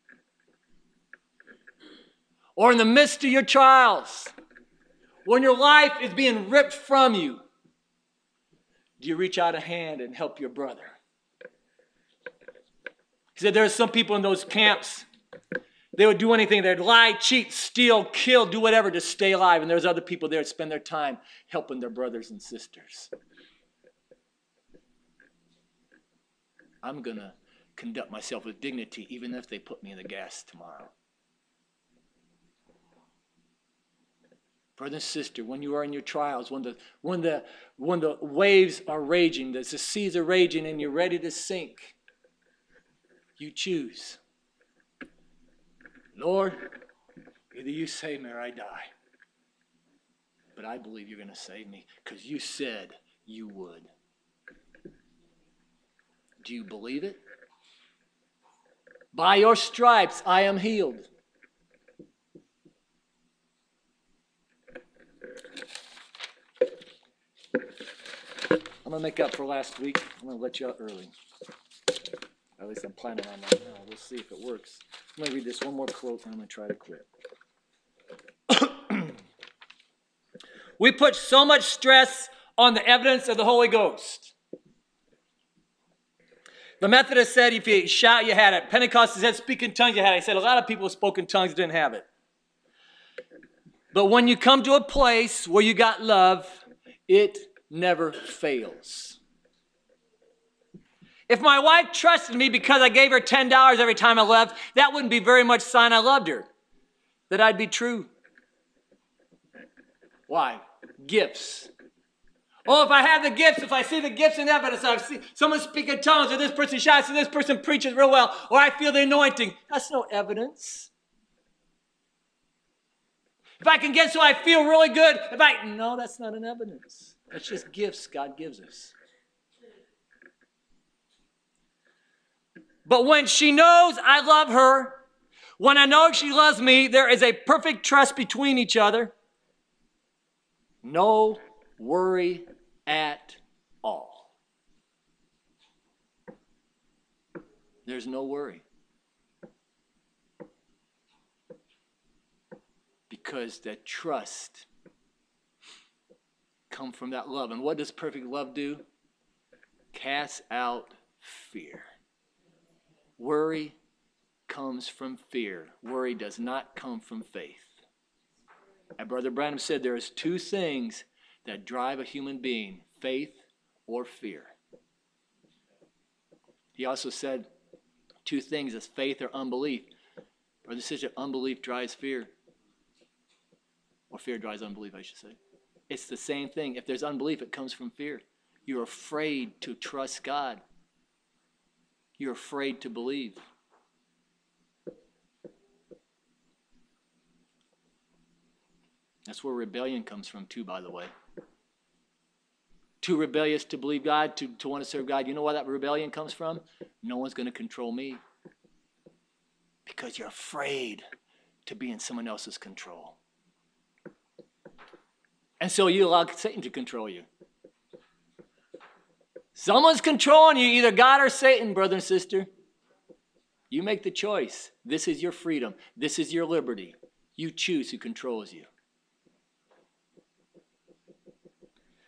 Or in the midst of your trials, when your life is being ripped from you, do you reach out a hand and help your brother? He said there are some people in those camps, they would do anything. They'd lie, cheat, steal, kill, do whatever to stay alive. And there's other people there that spend their time helping their brothers and sisters. I'm going to conduct myself with dignity even if they put me in the gas tomorrow. Brother and sister, when you are in your trials, when the, when the, when the waves are raging, the seas are raging and you're ready to sink, you choose. Lord, either you save me or I die. But I believe you're going to save me because you said you would. Do you believe it? By your stripes I am healed. I'm going to make up for last week. I'm going to let you out early. At least I'm planning on that now. We'll see if it works. I'm going to read this one more quote and I'm going to try to quit. We put so much stress on the evidence of the Holy Ghost. The Methodist said if you shout, you had it. Pentecost said speak in tongues, you had it. He said a lot of people who spoke in tongues didn't have it. But when you come to a place where you got love, it never fails. If my wife trusted me because I gave her ten dollars every time I left, that wouldn't be very much sign I loved her. That I'd be true. Why? Gifts. Oh, if I have the gifts, if I see the gifts in evidence, I see someone speak in tongues, or this person shouts, or this person preaches real well, or I feel the anointing. That's no evidence. If I can get so I feel really good, if I, no, that's not an evidence. That's just gifts God gives us. But when she knows I love her, when I know she loves me, there is a perfect trust between each other. No worry at all. There's no worry. Because that trust comes from that love. And what does perfect love do? Cast out fear. Worry comes from fear. Worry does not come from faith. And Brother Branham said there is two things that drive a human being, faith or fear. He also said two things as faith or unbelief. Brother and sister, unbelief drives fear. Or fear drives unbelief, I should say. It's the same thing. If there's unbelief, it comes from fear. You're afraid to trust God. You're afraid to believe. That's where rebellion comes from too, by the way. Too rebellious to believe God, to, to want to serve God. You know where that rebellion comes from? No one's going to control me. Because you're afraid to be in someone else's control. And so you allow Satan to control you. Someone's controlling you, either God or Satan, brother and sister. You make the choice. This is your freedom. This is your liberty. You choose who controls you.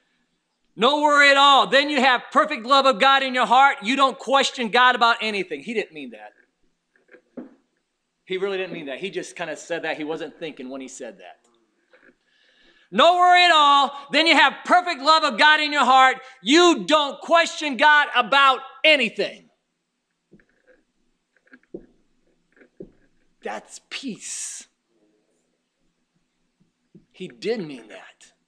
No worry at all. Then you have perfect love of God in your heart. You don't question God about anything. He didn't mean that. He really didn't mean that. He just kind of said that. He wasn't thinking when he said that. No worry at all. Then you have perfect love of God in your heart. You don't question God about anything. That's peace. He did mean that.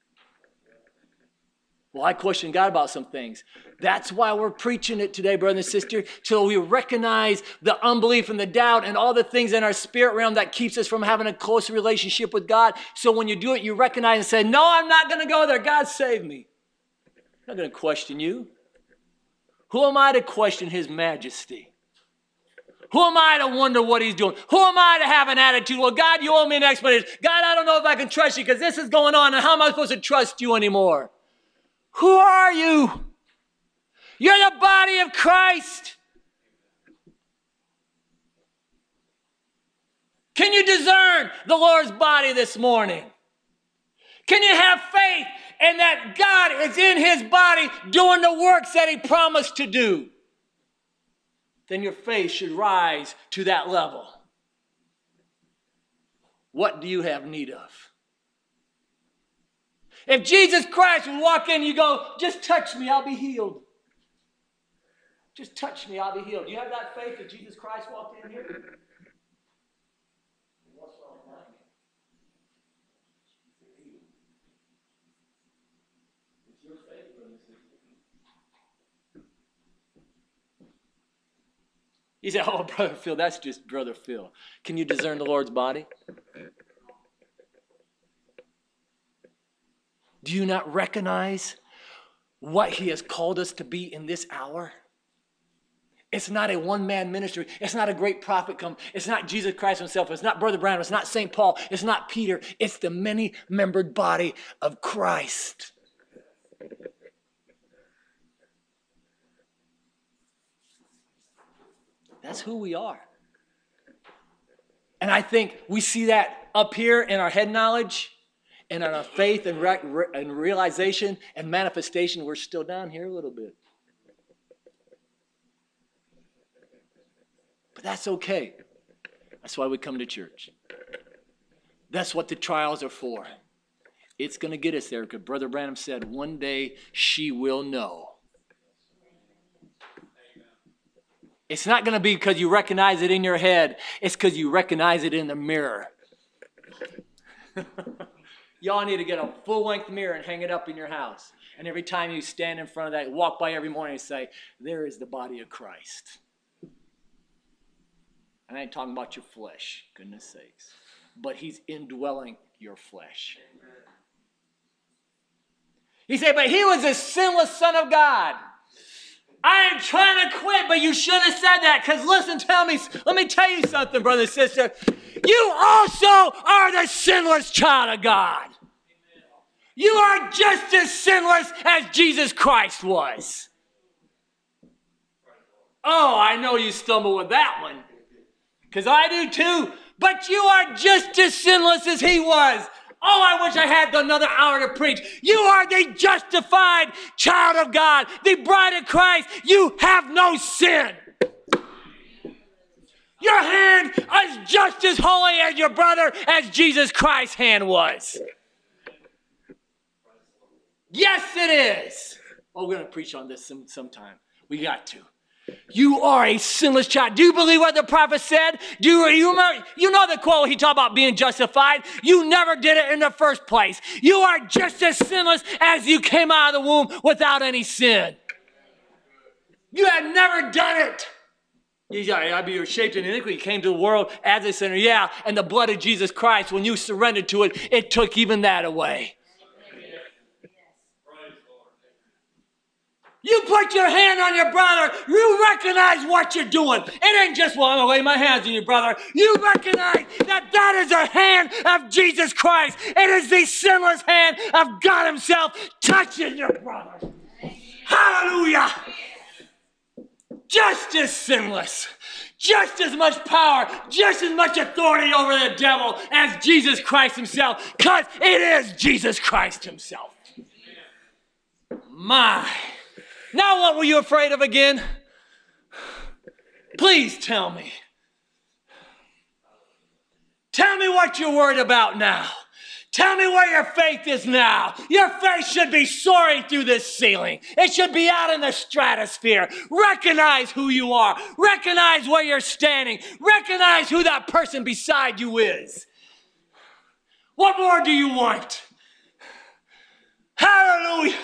Well, I question God about some things. That's why we're preaching it today, brother and sister, till we recognize the unbelief and the doubt and all the things in our spirit realm that keeps us from having a close relationship with God. So when you do it, you recognize and say, no, I'm not going to go there. God save me. I'm not going to question you. Who am I to question his majesty? Who am I to wonder what he's doing? Who am I to have an attitude? Well, God, you owe me an explanation. God, I don't know if I can trust you because this is going on, and how am I supposed to trust you anymore? Who are you? You're the body of Christ. Can you discern the Lord's body this morning? Can you have faith in that God is in his body doing the works that he promised to do? Then your faith should rise to that level. What do you have need of? If Jesus Christ would walk in, you go, just touch me, I'll be healed. Just touch me, I'll be healed. Do you have that faith that Jesus Christ walked in here? What's wrong with mine? It's your faith, brother and sister. You say, oh, Brother Phil, that's just Brother Phil. Can you discern the Lord's body? Do you not recognize what he has called us to be in this hour? It's not a one-man ministry. It's not a great prophet come. It's not Jesus Christ himself. It's not Brother Branham. It's not Saint Paul. It's not Peter. It's the many-membered body of Christ. That's who we are. And I think we see that up here in our head knowledge. And on our faith and, re- re- and realization and manifestation, we're still down here a little bit. But that's okay. That's why we come to church. That's what the trials are for. It's going to get us there because Brother Branham said, one day she will know. It's not going to be because you recognize it in your head. It's because you recognize it in the mirror. Y'all need to get a full-length mirror and hang it up in your house. And every time you stand in front of that, walk by every morning and say, there is the body of Christ. And I ain't talking about your flesh, goodness sakes. But he's indwelling your flesh. He said, but he was a sinless son of God. I ain't trying to quit, but you shouldn't have said that. Because listen, tell me, let me tell you something, brother and sister. You also are the sinless child of God. You are just as sinless as Jesus Christ was. Oh, I know you stumble with that one. Because I do too. But you are just as sinless as he was. Oh, I wish I had another hour to preach. You are the justified child of God, the bride of Christ. You have no sin. Your hand is just as holy as your brother, as Jesus Christ's hand was. Yes, it is. Oh, we're going to preach on this some, sometime. We got to. You are a sinless child. Do you believe what the prophet said? Do you, you, you know the quote he talked about being justified? You never did it in the first place. You are just as sinless as you came out of the womb without any sin. You have never done it. I'd be shaped in iniquity. You came to the world as a sinner. Yeah, and the blood of Jesus Christ, when you surrendered to it, it took even that away. You put your hand on your brother, you recognize what you're doing. It ain't just, well, I'm going to lay my hands on your brother. You recognize that that is a hand of Jesus Christ. It is the sinless hand of God himself touching your brother. Hallelujah. Just as sinless, just as much power, just as much authority over the devil as Jesus Christ himself, because it is Jesus Christ himself. My. Now what were you afraid of again? Please tell me. Tell me what you're worried about now. Tell me where your faith is now. Your faith should be soaring through this ceiling. It should be out in the stratosphere. Recognize who you are. Recognize where you're standing. Recognize who that person beside you is. What more do you want? Hallelujah.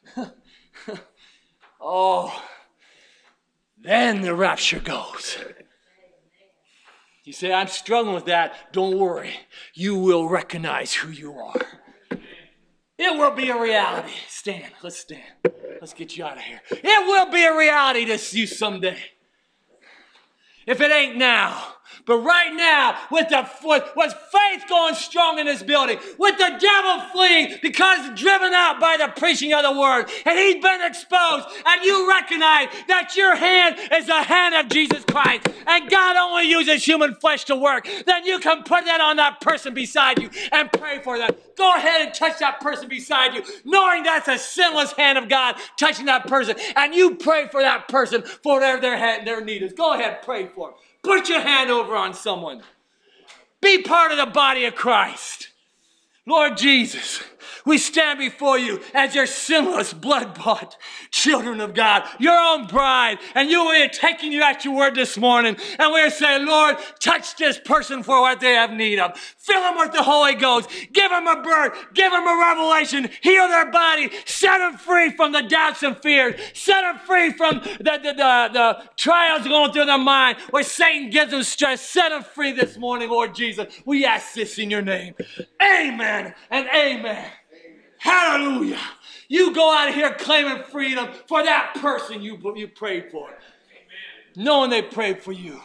Oh, then the rapture goes. You say, I'm struggling with that. Don't worry. You will recognize who you are. It will be a reality. Stand. Let's stand. Let's get you out of here. It will be a reality to you someday. If it ain't now. But right now, with the with, with faith going strong in this building, with the devil fleeing because driven out by the preaching of the word, and he's been exposed, and you recognize that your hand is the hand of Jesus Christ, and God only uses human flesh to work, then you can put that on that person beside you and pray for them. Go ahead and touch that person beside you, knowing that's a sinless hand of God touching that person, and you pray for that person for whatever their, their need is. Go ahead, pray for them. Put your hand over on someone. Be part of the body of Christ. Lord Jesus, we stand before you as your sinless, blood-bought children of God, your own bride, and you are taking you at your word this morning, and we're saying, Lord, touch this person for what they have need of. Fill them with the Holy Ghost. Give them a birth. Give them a revelation. Heal their body. Set them free from the doubts and fears. Set them free from the, the, the, the trials going through their mind where Satan gives them stress. Set them free this morning, Lord Jesus. We ask this in your name. Amen and amen. Hallelujah. You go out of here claiming freedom for that person you, you prayed for. Amen. Knowing they prayed for you.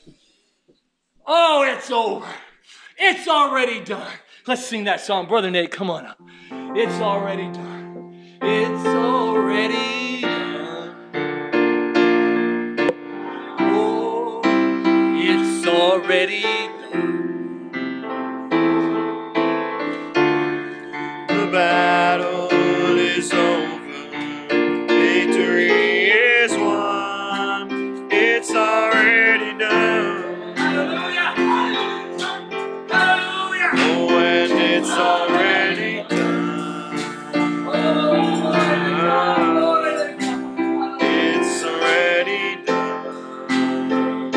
Oh, it's over. It's already done. Let's sing that song. Brother Nate, come on up. It's already done. It's already done. Oh, it's already done. The battle is over, victory is won, it's already done. Hallelujah! Hallelujah! Oh, and it's already done. It's already done.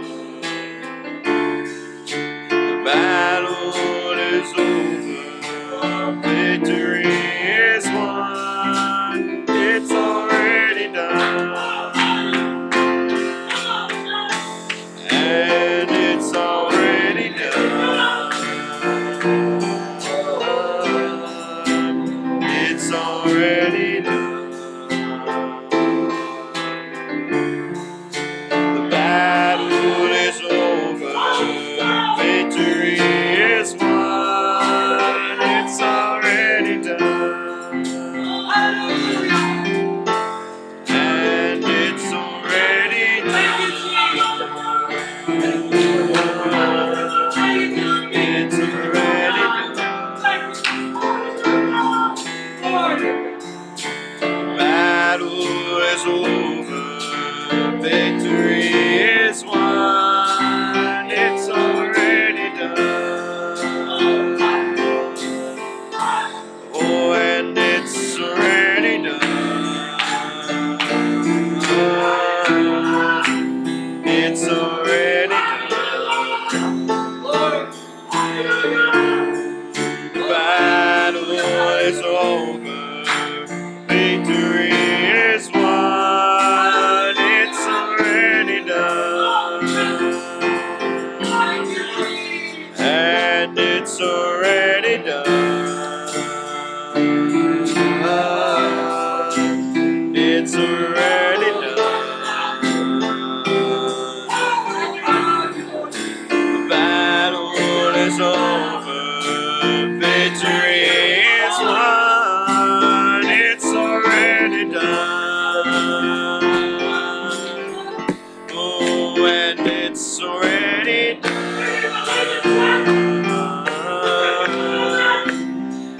The battle is over, victory is won, it's already done, and it's already done, it's already done. The battle is over, victory is won, it's already done, and it's already done. It's already done. Battle is over, victory is won, it's already done. Oh, and it's already done. It's already done. The battle is over, victory is won, it's already done, and it's already done, it's already done. The battle is over, victory is won, it's already done. Oh, and it's already done.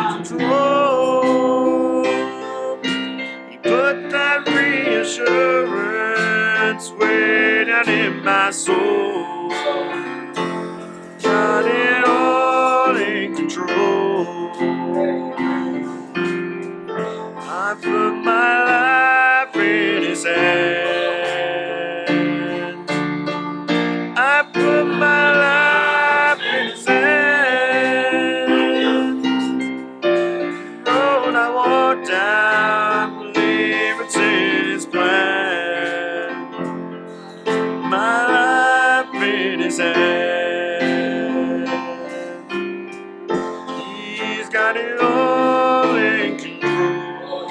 control. He put that reassurance way down in my soul. Got it all in control. I put my life in His hands. I put my life in His hands. The road I walk down, believe it's in His plan. My life in His hands. He's got it all in control.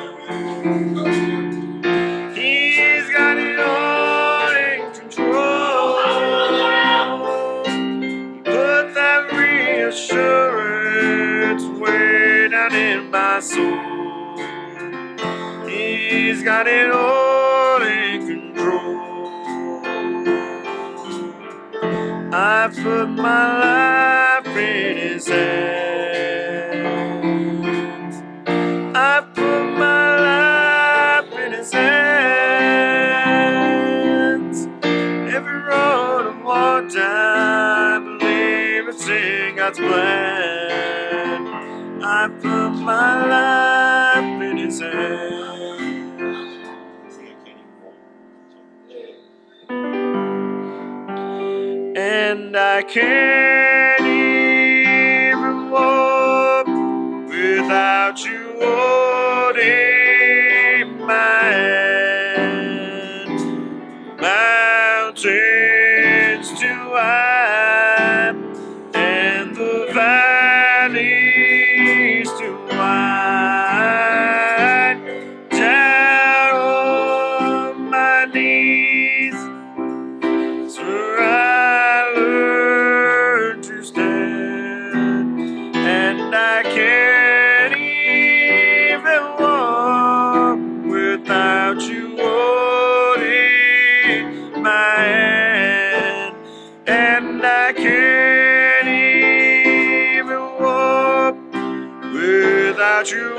He's got it all in control. He put that reassurance way down in my soul. He's got it all in control. I put my life in His hands. I put my life in His hands. Every road I walk down, I believe it's in God's plan. I put my life in His hands. And I can't even walk without You holding my hand. Mountains too high and the valleys too wide. Down on my knees, so I learn to stand, and I can't even walk without You holding my hand, and I can't even walk without You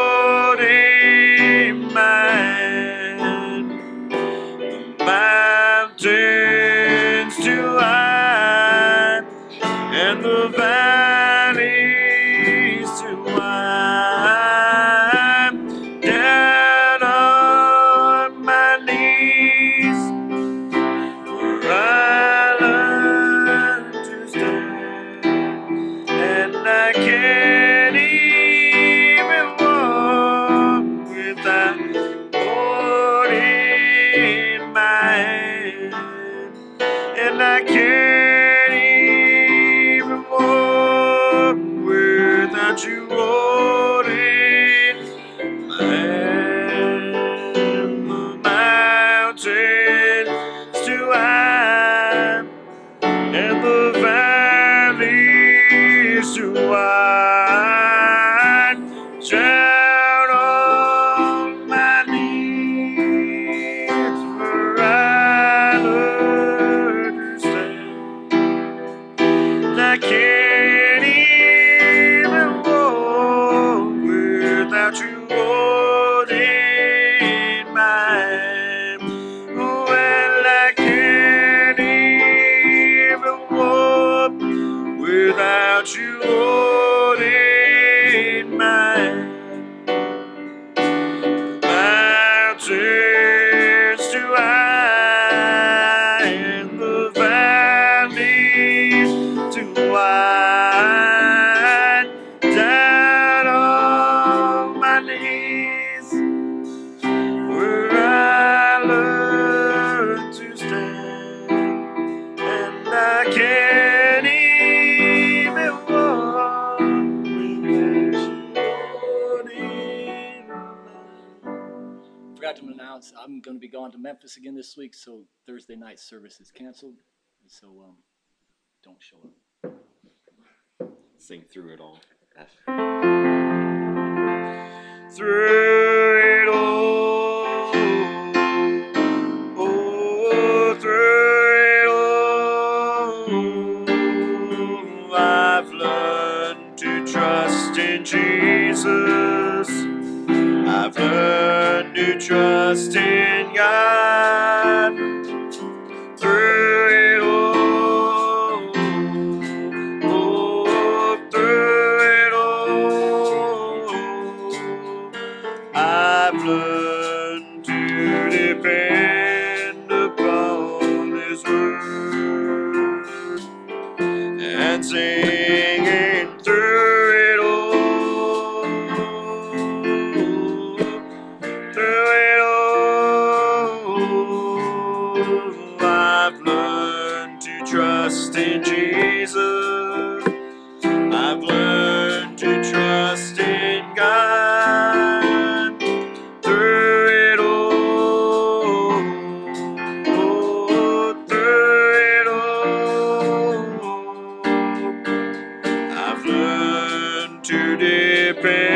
holding my hand. The mountains too high and the valleys too wide. Down on my knees, where I learn to stand, and I can't even walk without holding my hand, and I can't even walk without You holding my hand. The mountains too high and the valleys too wide. Down on my knees, where I learn to stand, and I can't even walk without You holding my hand. Well, I can't even walk without You holding my hand. Mountains too high and the valleys too wide. Down on my knees, where I learn to stand, and I can't even walk without You holding my hand. Forgot to announce I'm going to be going to Memphis again this week, so Thursday night service is canceled. So um, don't show up. Sing through it all. Through it all, oh, through it all, I've learned to trust in Jesus. Jesus. I've learned to trust in God through it all. Oh, through it all. I've learned to depend upon His word and singing through it all. Through it all, I've learned to trust in Jesus. I've learned to trust in God through it all. Oh, through it all, I've learned to depend